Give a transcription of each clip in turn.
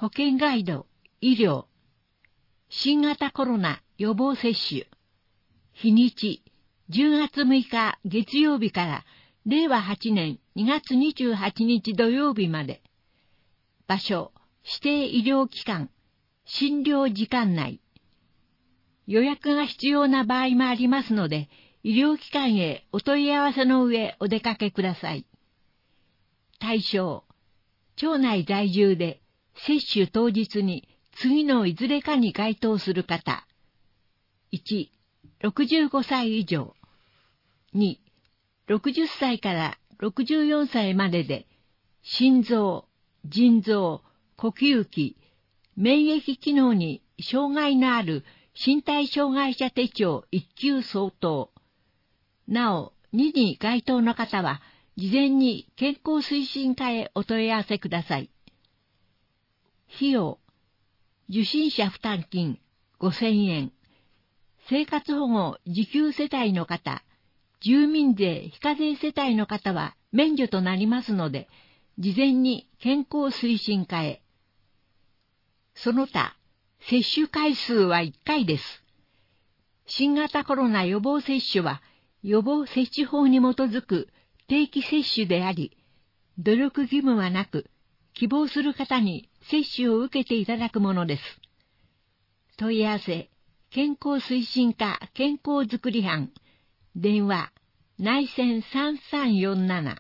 保険ガイド、医療、新型コロナ予防接種、日にち、10月6日月曜日から令和8年2月28日土曜日まで。場所、指定医療機関、診療時間内。予約が必要な場合もありますので、医療機関へお問い合わせの上お出かけください。対象、町内在住で接種当日に次のいずれかに該当する方。1、65歳以上。2、60歳から64歳までで、心臓、腎臓、呼吸器、免疫機能に障害のある身体障害者手帳1級相当。なお、2に該当の方は、事前に健康推進課へお問い合わせください。費用、受診者負担金5000円。生活保護受給世帯の方、住民税非課税世帯の方は免除となりますので、事前に健康推進課へ。その他、接種回数は1回です。新型コロナ予防接種は、予防接種法に基づく定期接種であり、努力義務はなく、希望する方に接種を受けていただくものです。問い合わせ、健康推進課健康づくり班、電話、内線3347。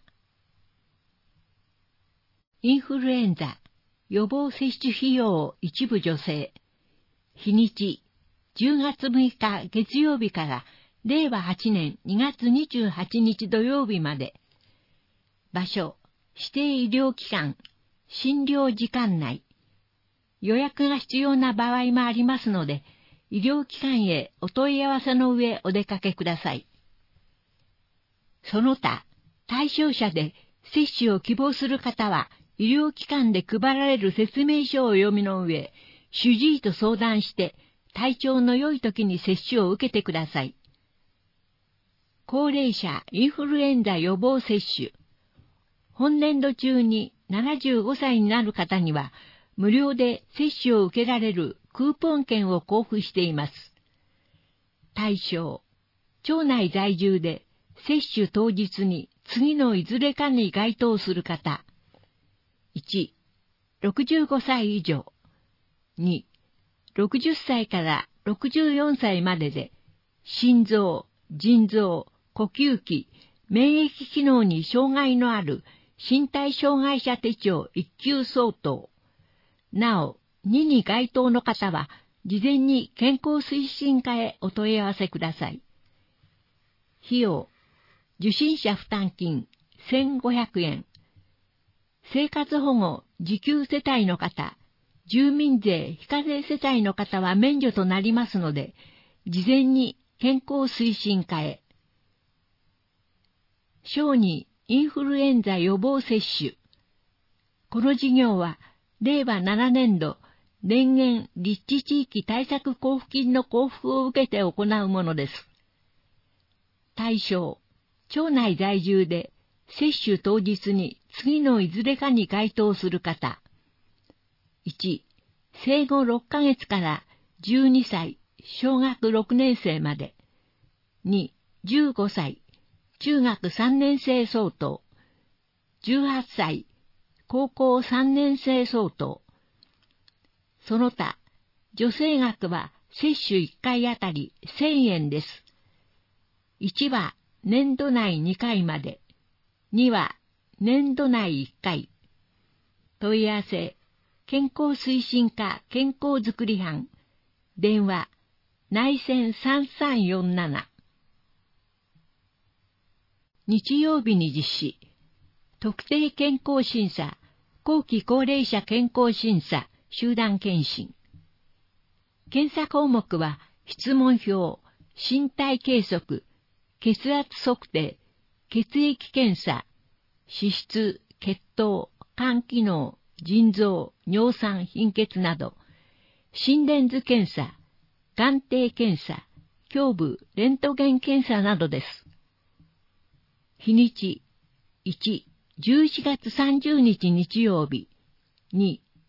インフルエンザ、予防接種費用一部助成。日にち、10月6日月曜日から令和8年2月28日土曜日まで。場所、指定医療機関、診療時間内。予約が必要な場合もありますので、医療機関へお問い合わせの上お出かけください。その他、対象者で接種を希望する方は、医療機関で配られる説明書を読みの上、主治医と相談して、体調の良い時に接種を受けてください。高齢者インフルエンザ予防接種。本年度中に75歳になる方には、無料で接種を受けられるクーポン券を交付しています。対象、町内在住で接種当日に次のいずれかに該当する方。1、65歳以上。2、60歳から64歳までで、心臓、腎臓、呼吸器、免疫機能に障害のある身体障害者手帳1級相当。なお、2に該当の方は、事前に健康推進課へお問い合わせください。費用、受診者負担金1500円。生活保護受給世帯の方、住民税非課税世帯の方は免除となりますので、事前に健康推進課へ。小児インフルエンザ予防接種。この事業は、令和7年度年限立地地域対策交付金の交付を受けて行うものです。対象、町内在住で接種当日に次のいずれかに該当する方。1、生後6ヶ月から12歳、小学6年生まで。2、15歳、中学3年生相当。18歳、高校3年生相当。その他、助成額は接種1回あたり1000円です。1は年度内2回まで。2は年度内1回。問い合わせ、健康推進課健康づくり班。電話、内線3347。日曜日に実施。特定健康審査、後期高齢者健康審査、集団検診。検査項目は、質問票、身体計測、血圧測定、血液検査、脂質、血糖、肝機能、腎臓、尿酸、貧血など、心電図検査、眼底検査、胸部、レントゲン検査などです。日にち、1、11月30日日曜日。2、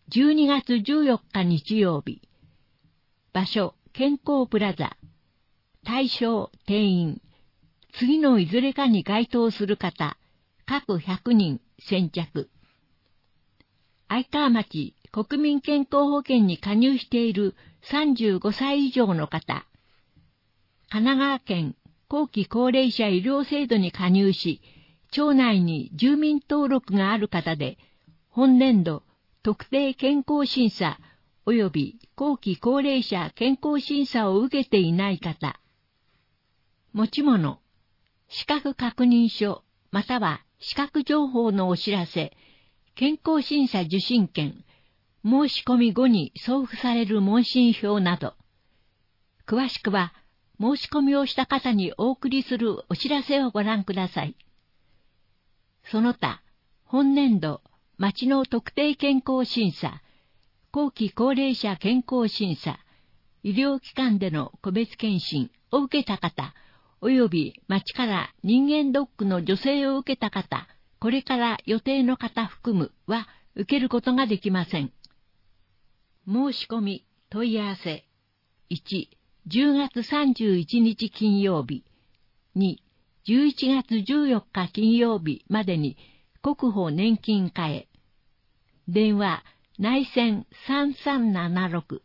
12月14日日曜日。場所、健康プラザ。対象、定員。次のいずれかに該当する方、各100人先着。愛川町国民健康保険に加入している35歳以上の方、神奈川県後期高齢者医療制度に加入し、町内に住民登録がある方で、本年度特定健康審査及び後期高齢者健康審査を受けていない方、持ち物、資格確認書または資格情報のお知らせ、健康審査受診券、申し込み後に送付される問診票など、詳しくは申し込みをした方にお送りするお知らせをご覧ください。その他、本年度、町の特定健康審査、後期高齢者健康審査、医療機関での個別検診を受けた方、及び町から人間ドックの助成を受けた方、これから予定の方含むは受けることができません。申し込み、問い合わせ。1、10月31日金曜日。2、11月14日金曜日までに国保年金課へ。電話、内線3376。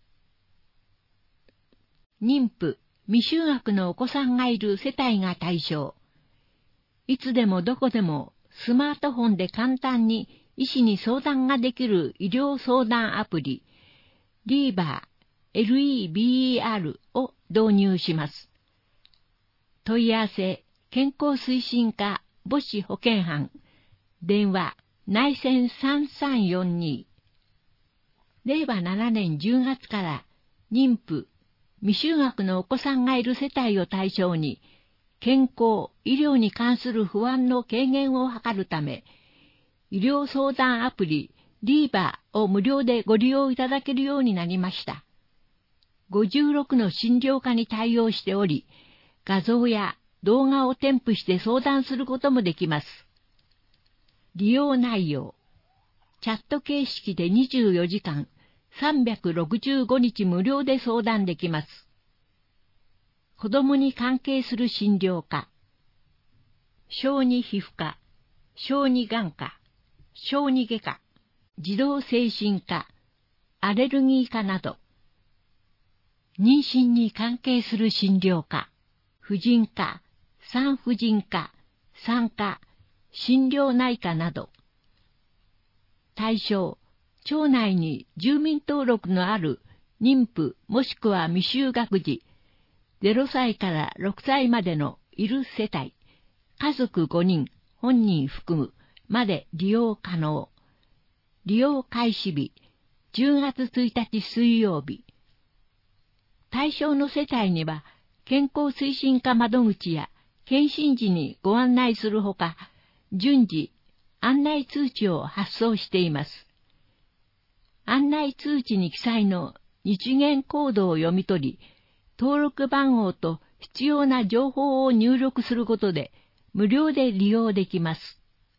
妊婦、未就学のお子さんがいる世帯が対象。いつでもどこでもスマートフォンで簡単に医師に相談ができる医療相談アプリ、リーバー、LEBER を導入します。問い合わせ、健康推進課母子保健班、電話、内線3342。令和7年10月から妊婦、未就学のお子さんがいる世帯を対象に、健康、医療に関する不安の軽減を図るため、医療相談アプリリーバーを無料でご利用いただけるようになりました。56の診療科に対応しており、画像や動画を添付して相談することもできます。利用内容、チャット形式で24時間、365日無料で相談できます。子供に関係する診療科、小児皮膚科、小児眼科、小児外科、児童精神科、アレルギー科など、妊娠に関係する診療科、婦人科、産婦人科、産科、診療内科など、対象、町内に住民登録のある妊婦もしくは未就学児、0歳から6歳までのいる世帯、家族5人、本人含むまで利用可能。利用開始日、10月1日水曜日。対象の世帯には、健康推進課窓口や検診時にご案内するほか、順次、案内通知を発送しています。案内通知に記載の日元コードを読み取り、登録番号と必要な情報を入力することで、無料で利用できます。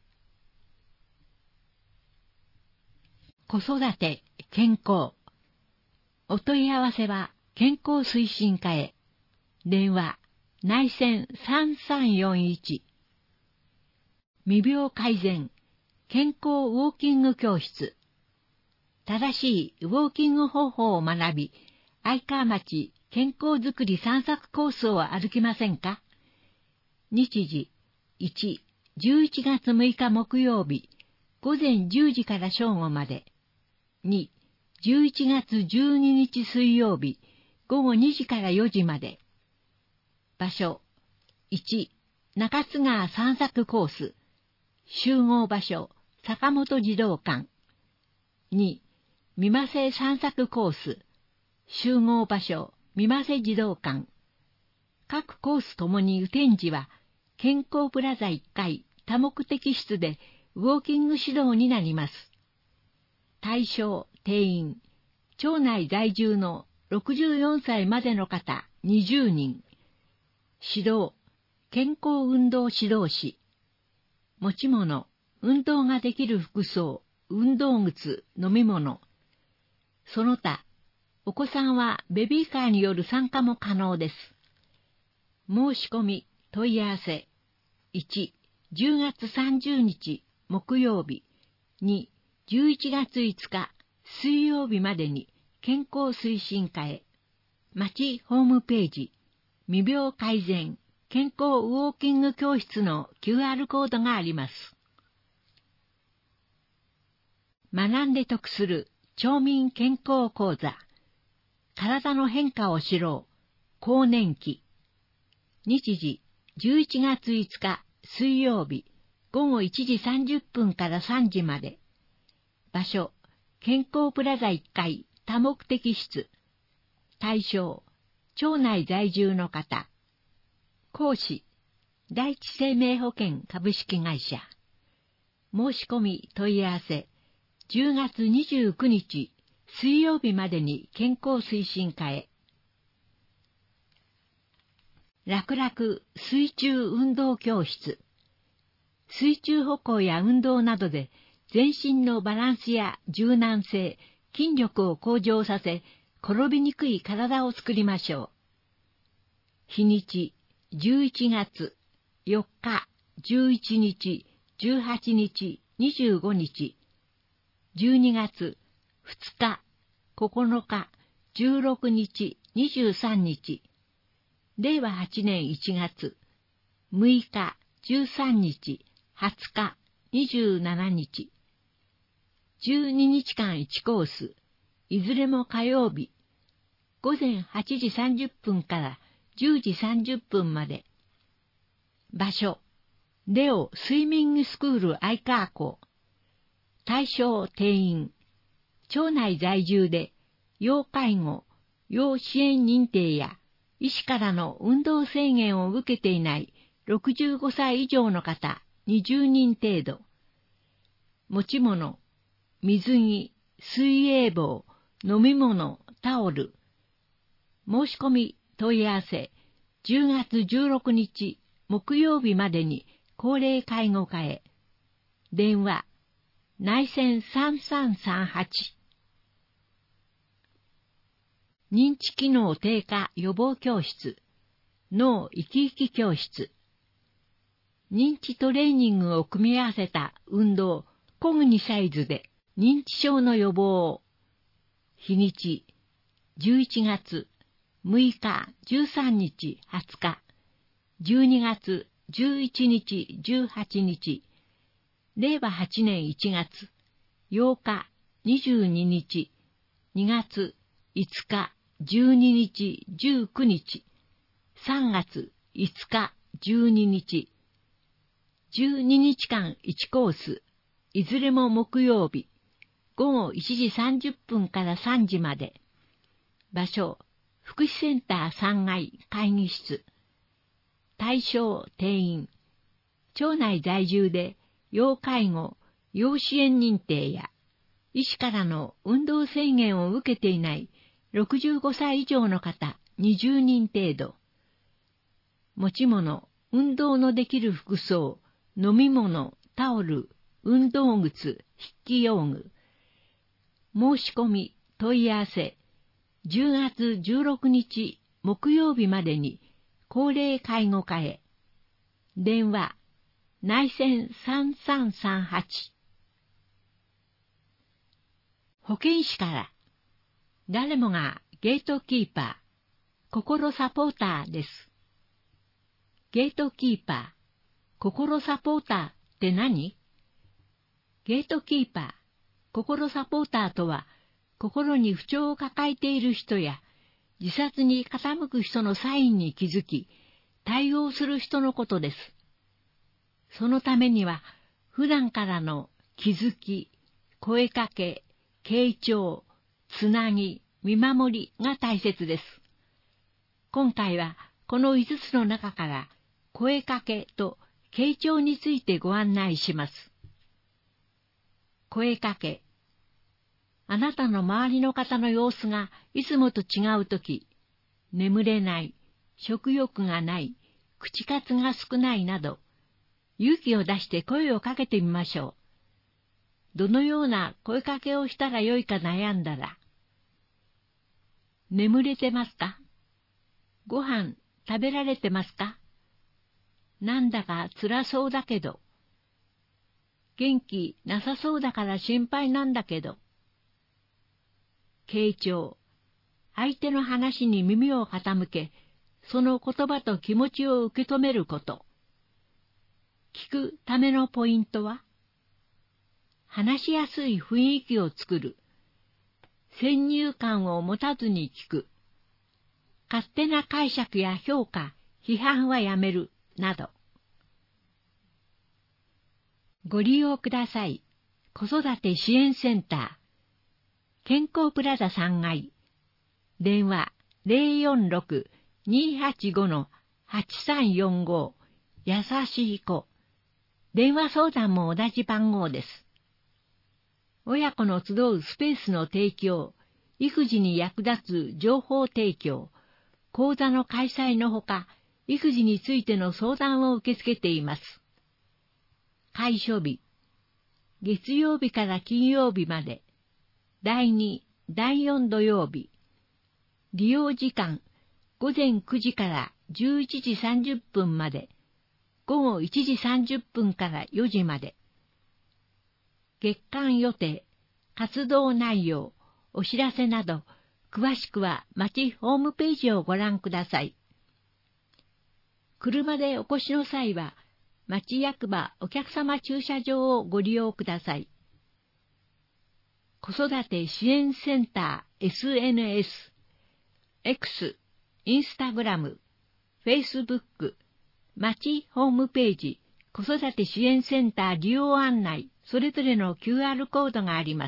子育て、健康。お問い合わせは健康推進課へ。電話、内線3341。未病改善、健康ウォーキング教室。正しいウォーキング方法を学び、愛川町健康づくり散策コースを歩きませんか？日時、1、11月6日木曜日、午前10時から正午まで。2、11月12日水曜日、午後2時から4時まで。場所、1、中津川散策コース。集合場所、坂本児童館。2、三馬瀬散策コース。集合場所、三馬瀬児童館。各コースともに展示は、健康プラザ1階多目的室でウォーキング指導になります。対象、定員、町内在住の64歳までの方20人。指導、健康運動指導士。持ち物、運動ができる服装、 運動靴、飲み物。その他、お子さんはベビーカーによる参加も可能です。申し込み、問い合わせ。1、10月30日木曜日。2、11月5日水曜日までに健康推進課へ。町ホームページ、未病改善健康ウォーキング教室の QR コードがあります。学んで得する町民健康講座。体の変化を知ろう。更年期。日時、11月5日水曜日、午後1時30分から3時まで。場所、健康プラザ1階多目的室。対象、町内在住の方。講師、第一生命保険株式会社。申し込み問い合わせ、10月29日水曜日までに健康推進課へ。楽々水中運動教室。水中歩行や運動などで全身のバランスや柔軟性、筋力を向上させ、転びにくい体を作りましょう。日にち、11月4日、11日、18日、25日。12月2日、9日、16日、23日。令和8年1月、6日、13日、20日、27日。12日間1コース、いずれも火曜日、午前8時30分から10時30分まで。場所、レオスイミングスクール愛川校。対象定員、町内在住で要介護、要支援認定や医師からの運動制限を受けていない65歳以上の方20人程度。持ち物、水着、水泳帽、飲み物、タオル。申し込み問い合わせ、10月16日木曜日までに高齢介護課へ。電話、内線3338。認知機能低下予防教室、脳生き生き教室。認知トレーニングを組み合わせた運動、コグニサイズで認知症の予防を。日にち、11月6日、13日、20日。12月11日、18日。令和8年1月、8日、22日。2月5日、12日、19日。3月5日、12日。12日間1コース、いずれも木曜日、午後1時30分から3時まで。場所、福祉センター3階会議室。対象定員、町内在住で要介護、要支援認定や医師からの運動制限を受けていない65歳以上の方20人程度。持ち物、運動のできる服装、飲み物、タオル、運動靴、筆記用具。申し込み、問い合わせ、10月16日木曜日までに高齢介護課へ。電話、内線3338。保健師から、誰もがゲートキーパー、心サポーターです。ゲートキーパー、心サポーターって何？ゲートキーパー、心サポーターとは、心に不調を抱えている人や、自殺に傾く人のサインに気づき、対応する人のことです。そのためには、普段からの気づき、声かけ、傾聴、つなぎ、見守りが大切です。今回は、この5つの中から、声かけと傾聴についてご案内します。声かけ。あなたの周りの方の様子がいつもと違うとき、眠れない、食欲がない、口数が少ないなど、勇気を出して声をかけてみましょう。 どのような声かけをしたらよいか悩んだら、眠れてますか？ご飯食べられてますか？なんだか辛そうだけど、元気なさそうだから心配なんだけど。傾聴、相手の話に耳を傾け、その言葉と気持ちを受け止めること。聞くためのポイントは、話しやすい雰囲気を作る。先入観を持たずに聞く。勝手な解釈や評価、批判はやめる、など。ご利用ください。子育て支援センター。健康プラザ3階。電話046-285-8345。優しい子。電話相談も同じ番号です。親子の集うスペースの提供、育児に役立つ情報提供、講座の開催のほか、育児についての相談を受け付けています。開所日、月曜日から金曜日まで、第2、第4土曜日。利用時間、午前9時から11時30分まで、午後1時30分から4時まで。月間予定、活動内容、お知らせなど、詳しくは町ホームページをご覧ください。車でお越しの際は、町役場お客様駐車場をご利用ください。子育て支援センター SNS、X、インスタグラム、フェイスブック、町ホームページ、子育て支援センター利用案内、それぞれの QR コードがあります。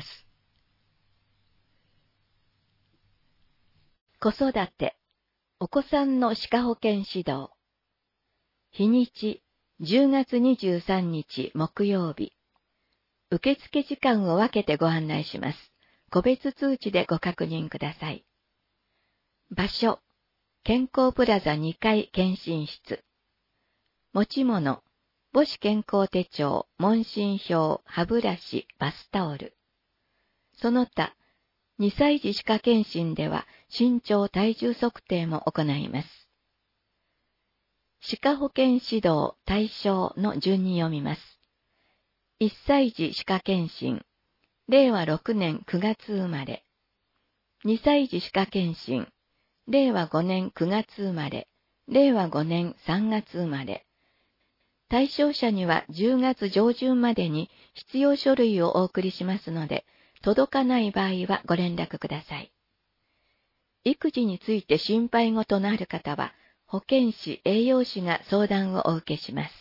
子育て、お子さんの歯科保健指導。日にち、10月23日木曜日。受付時間を分けてご案内します。個別通知でご確認ください。場所、健康プラザ2階検診室。持ち物、母子健康手帳、問診票、歯ブラシ、バスタオル。その他、2歳児歯科検診では身長体重測定も行います。歯科保健指導対象の順に読みます。1歳児歯科検診、令和6年9月生まれ。2歳児歯科検診、令和5年9月生まれ、令和5年3月生まれ。対象者には10月上旬までに必要書類をお送りしますので、届かない場合はご連絡ください。育児について心配事のある方は、保健師・栄養士が相談をお受けします。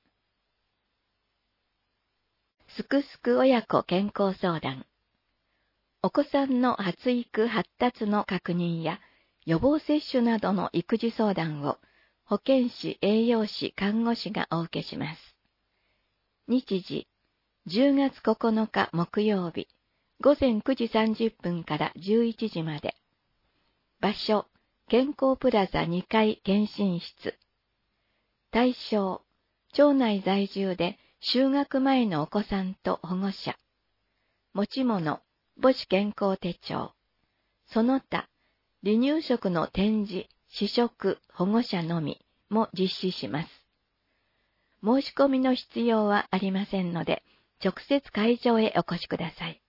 すくすく親子健康相談。お子さんの発育発達の確認や予防接種などの育児相談を保健師・栄養士・看護師がお受けします。日時、10月9日木曜日、午前9時30分から11時まで。場所、健康プラザ2階検診室。対象、町内在住で就学前のお子さんと保護者。持ち物、母子健康手帳。その他、離乳食の展示、試食、保護者のみも実施します。申し込みの必要はありませんので、直接会場へお越しください。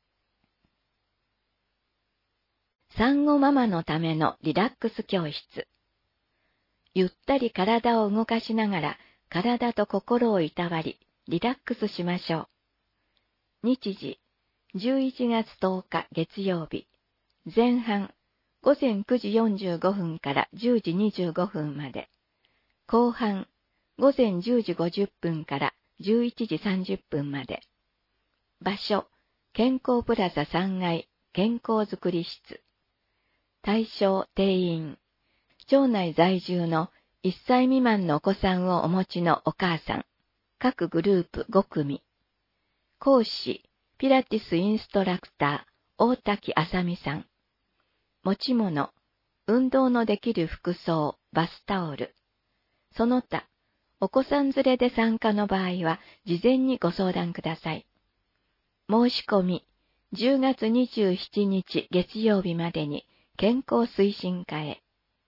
産後ママのためのリラックス教室。ゆったり体を動かしながら、体と心をいたわり、リラックスしましょう。日時、11月10日月曜日。前半、午前9時45分から10時25分まで。後半、午前10時50分から11時30分まで。場所、健康プラザ3階健康づくり室。対象定員、町内在住の1歳未満のお子さんをお持ちのお母さん、各グループ5組。講師、ピラティスインストラクター、大滝あさみさん。持ち物、運動のできる服装、バスタオル。その他、お子さん連れで参加の場合は、事前にご相談ください。 申し込み、10月27日月曜日までに健康推進課へ。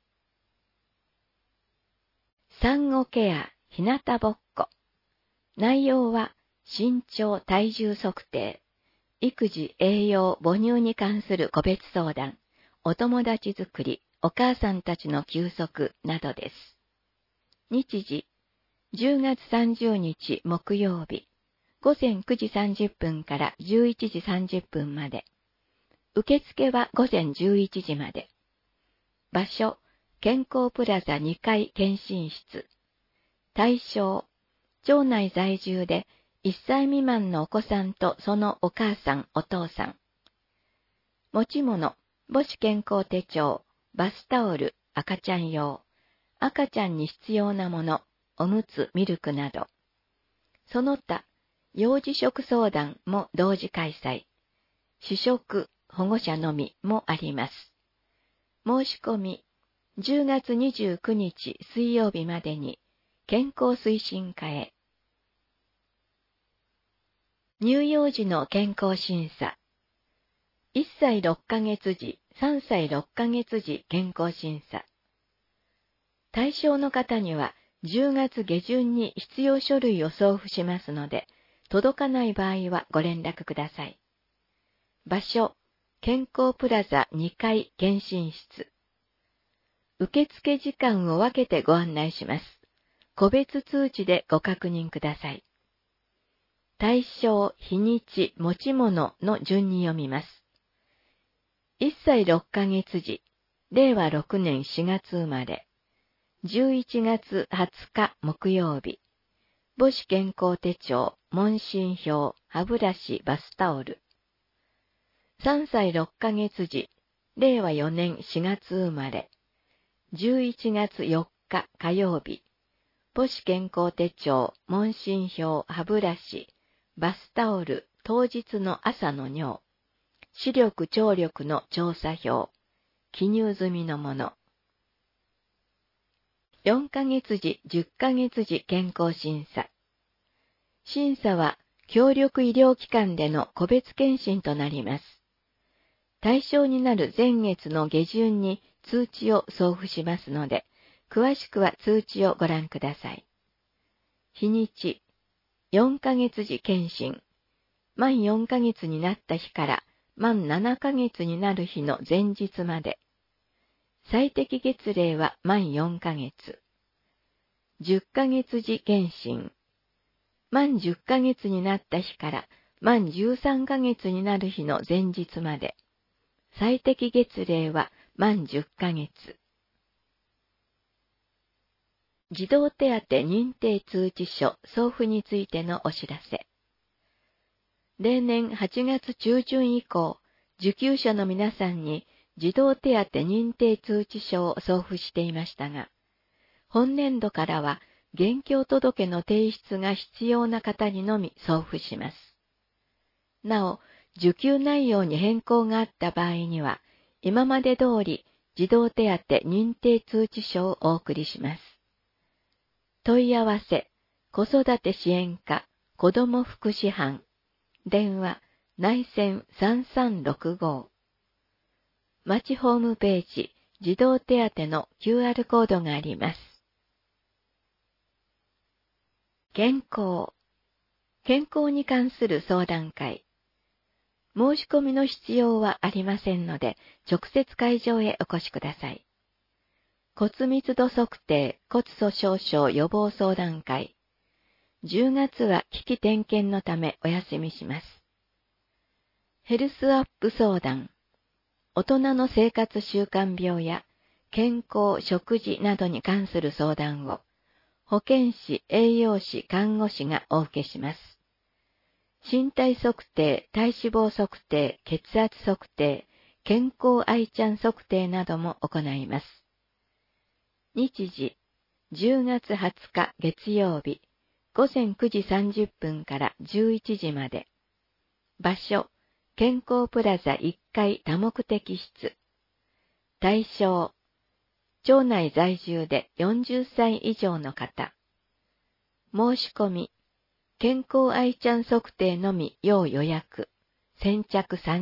産後ケア、日向ぼっこ。内容は、身長体重測定、育児栄養母乳に関する個別相談、お友達作り、お母さんたちの休息などです。日時、10月30日木曜日、午前9時30分から11時30分まで。受付は午前11時まで。場所、健康プラザ2階検診室。対象、町内在住で1歳未満のお子さんとそのお母さん、お父さん。持ち物、母子健康手帳、バスタオル、赤ちゃん用、赤ちゃんに必要なもの、おむつ、ミルクなど。その他、幼児食相談も同時開催。主食、保護者のみもあります。申し込み、10月29日水曜日までに、健康推進課へ。乳幼児の健康審査。1歳6ヶ月時、3歳6ヶ月時健康審査。対象の方には10月下旬に必要書類を送付しますので、届かない場合はご連絡ください。場所、健康プラザ2階検診室。受付時間を分けてご案内します。個別通知でご確認ください。対象、日にち、持ち物の順に読みます。1歳6ヶ月時、令和6年4月生まれ、11月20日木曜日、母子健康手帳、問診票、歯ブラシ、バスタオル。3歳6ヶ月時、令和4年4月生まれ、11月4日火曜日、母子健康手帳、問診票、歯ブラシ、バスタオル、当日の朝の尿、視力聴力の調査票、記入済みのもの。4ヶ月時、10ヶ月時健康審査。審査は、協力医療機関での個別検診となります。対象になる前月の下旬に通知を送付しますので、詳しくは通知をご覧ください。日にち、4ヶ月時検診。満4ヶ月になった日から満7ヶ月になる日の前日まで。最適月齢は満4ヶ月。10ヶ月時検診。満10ヶ月になった日から満13ヶ月になる日の前日まで。最適月齢は満10ヶ月。児童手当認定通知書送付についてのお知らせ。例年8月中旬以降、受給者の皆さんに児童手当認定通知書を送付していましたが、本年度からは現況届の提出が必要な方にのみ送付します。なお、受給内容に変更があった場合には、今まで通り児童手当認定通知書をお送りします。問い合わせ、子育て支援課、子ども福祉班、電話、内線3365。町ホームページ、児童手当の QR コードがあります。健康。健康に関する相談会。申し込みの必要はありませんので、直接会場へお越しください。骨密度測定骨粗鬆症予防相談会。10月は機器点検のためお休みします。ヘルスアップ相談。大人の生活習慣病や健康、食事などに関する相談を、保健師、栄養士、看護師がお受けします。身体測定、体脂肪測定、血圧測定、健康愛ちゃん測定なども行います。日時、10月20日月曜日、午前9時30分から11時まで。場所、健康プラザ1階多目的室。対象、町内在住で40歳以上の方。申し込み、健康愛ちゃん測定のみ要予約。 先着3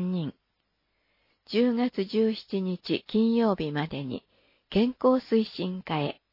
人。10月17日金曜日までに健康推進課へ